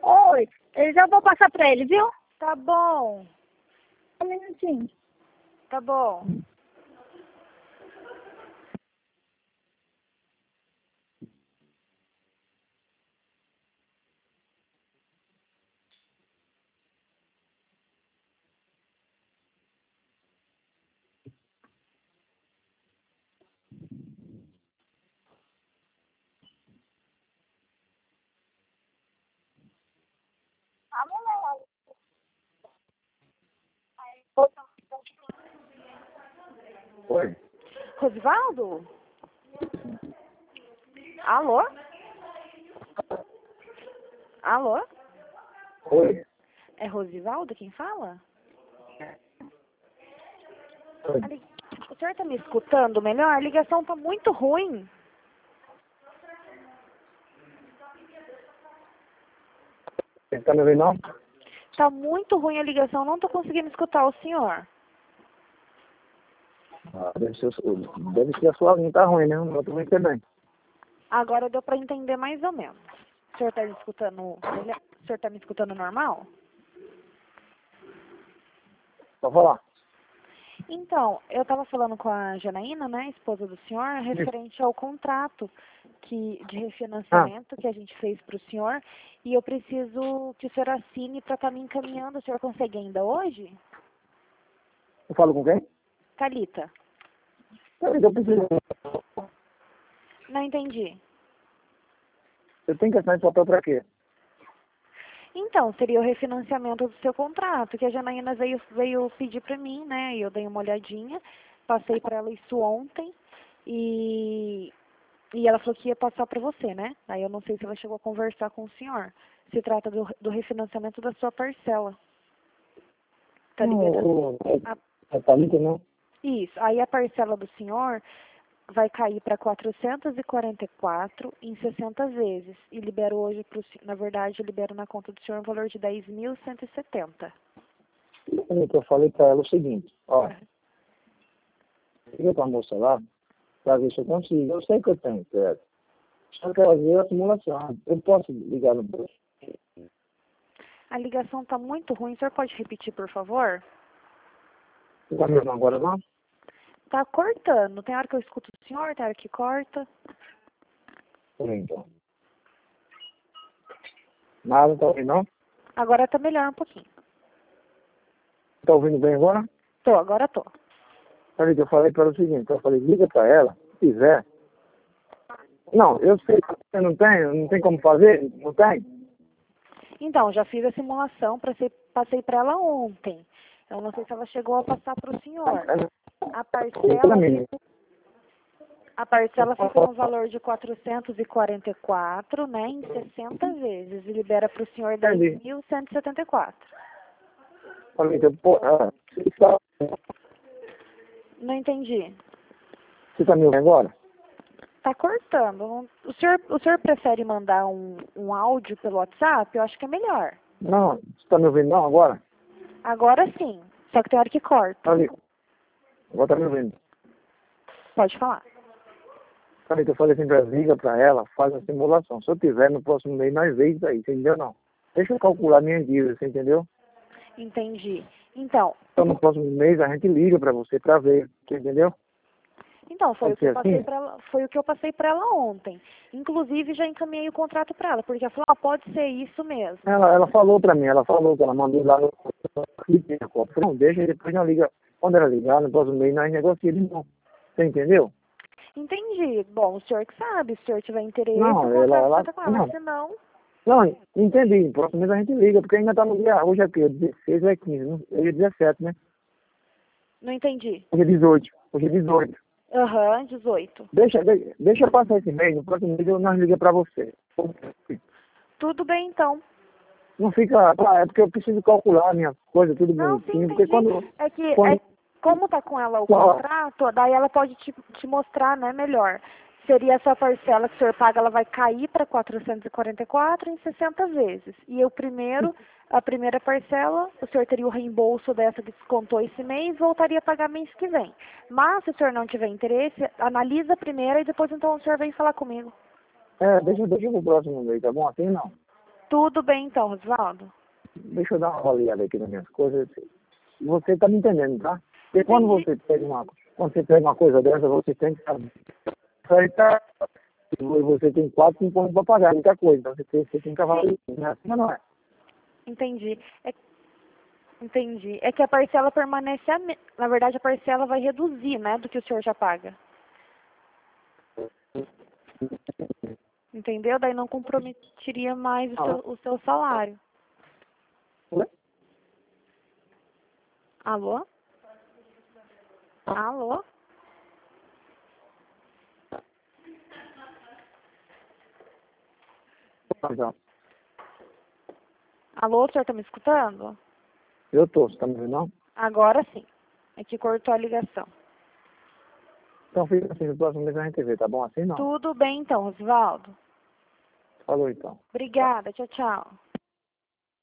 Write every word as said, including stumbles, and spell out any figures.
Oi, eu já vou passar pra ele, viu? Tá bom, Um minutinho. tá bom. Oi. Rosivaldo? Alô? Alô? Oi. É Rosivaldo quem fala? Oi. A li- O senhor tá me escutando melhor? A ligação tá muito ruim. Você tá me ouvindo, não? Tá muito ruim a ligação, não tô conseguindo escutar o senhor. Ah, deve ser, o- deve ser a sua linha tá ruim, né? Eu tô entendendo. Agora deu pra entender mais ou menos. O senhor tá me escutando, melhor? O senhor tá me escutando normal? Pode falar. Então, eu estava falando com a Janaína, né, esposa do senhor, referente ao contrato que, de refinanciamento que a gente fez para o senhor, e eu preciso que o senhor assine para estar me encaminhando. O senhor consegue ainda hoje? Eu falo com quem? Thalita, Peraí, eu preciso. não entendi. Você tem que assinar esse papel pra quê? Então, seria o refinanciamento do seu contrato, que a Janaína veio, veio pedir para mim, né, e eu dei uma olhadinha, passei para ela isso ontem, e E ela falou que ia passar para você, né? Aí eu não sei se ela chegou a conversar com o senhor. Se trata do, do refinanciamento da sua parcela. Tá liberando? Não, A- é Thalita, não? Isso. Aí a parcela do senhor vai cair para quatrocentos e quarenta e quatro em sessenta vezes. E libero hoje, pro, sen- na verdade, eu libero na conta do senhor um valor de dez mil cento e setenta. Thalita, eu falei pra ela o seguinte, ó, liga pra moça lá, pra ver se eu consigo. Eu sei que eu tenho, certo? Só que fazer a simulação. Eu posso ligar no bolso. A ligação tá muito ruim. O senhor pode repetir, por favor? Você tá me ouvindo agora, não? Tá cortando. Tem hora que eu escuto o senhor, tem hora que corta. Peraí, então. Nada, tá ouvindo, não? Agora tá melhor um pouquinho. Tá ouvindo bem agora? Tô, agora tô. Falei que eu falei para ela o seguinte, eu falei, liga para ela, se quiser. Não, eu sei que você não tem, não tem como fazer, não tem? Então, já fiz a simulação, passei, passei para ela ontem. Eu não sei se ela chegou a passar para o senhor. A Para parcela, mim. a parcela fica no valor de quatrocentos e quarenta e quatro, né, em sessenta vezes, e libera para o senhor dez mil cento e setenta e quatro. Falei que, pô, ah, você está Não entendi. você tá me ouvindo agora? Tá cortando. Não- O senhor, o senhor prefere mandar um, um áudio pelo WhatsApp? Eu acho que é melhor. Não, você tá me ouvindo não agora? Agora sim, só que tem hora que corta. Falei, agora tá me ouvindo. Pode falar. Falei que eu falei assim pra ela, liga para ela, faz a simulação. Se eu tiver no próximo mês, nós vemos isso aí, você entendeu não? Deixa eu calcular minha dívida, você entendeu? Entendi. Então, Então no próximo mês a gente liga para você para ver, você entendeu? Então, foi o Pode que eu ser passei assim? para ela, foi o que eu passei para ela ontem. Inclusive já encaminhei o contrato para ela, porque ela falou, ah, pode ser isso mesmo. Ela, ela falou pra mim, ela falou que ela mandou lá no eu falei, não, deixa, depois não liga. Quando ela ligar, no próximo mês, nós negociamos de novo. Você entendeu? Entendi. Bom, o senhor que sabe, se o senhor tiver interesse, Não, o ela, contrato ela, fica com ela. não, Se não, não, entendi. No próximo mês a gente liga, porque ainda tá no dia, hoje é o quê? dezesseis ou é quinze, não? Hoje é dezessete, né? não entendi. Hoje é dezoito, hoje é dezoito. Aham, dezoito. Deixa, deixa, deixa eu passar esse mês, no próximo mês eu- nós liga pra você. Tudo bem, então. Não fica, ah, é porque eu preciso calcular minhas coisas, tudo Não, sim, bonitinho, porque entendi. quando, É que, quando, é, como tá com ela o ó, contrato, daí ela pode te, te mostrar, né, melhor. Seria essa parcela que o senhor paga, ela vai cair para quatrocentos e quarenta e quatro em sessenta vezes. E o primeiro, a primeira parcela, o senhor teria o reembolso dessa que descontou esse mês, voltaria a pagar mês que vem. Mas, se o senhor não tiver interesse, analisa a primeira e depois então o senhor vem falar comigo. é, deixa, deixa pro próximo mês, tá bom? Assim não. Tudo bem então, Rosvaldo. Deixa eu dar uma olhada aqui nas minhas coisas. Você tá me entendendo, tá? Porque quando você pega uma, quando você pega uma coisa dessa, você tem que saber. Isso aí tá, você tem quatro, cinco anos para pagar, muita coisa. Então você tem, você tem que avaliar. Não é assim, mas não é. Entendi. É, entendi. É que a parcela permanece a me... Na verdade, a parcela vai reduzir, né, do que o senhor já paga. Entendeu? Daí não comprometeria mais o seu, o seu salário. Alô? Alô? Então, Alô, o senhor tá me escutando? eu tô, você tá me vendo, não? Agora sim. É que cortou a ligação. Então fica assim, no próximo mês a gente vê, tá bom assim, não? Tudo bem então, Osvaldo. Falou então. Obrigada. Tchau, tchau.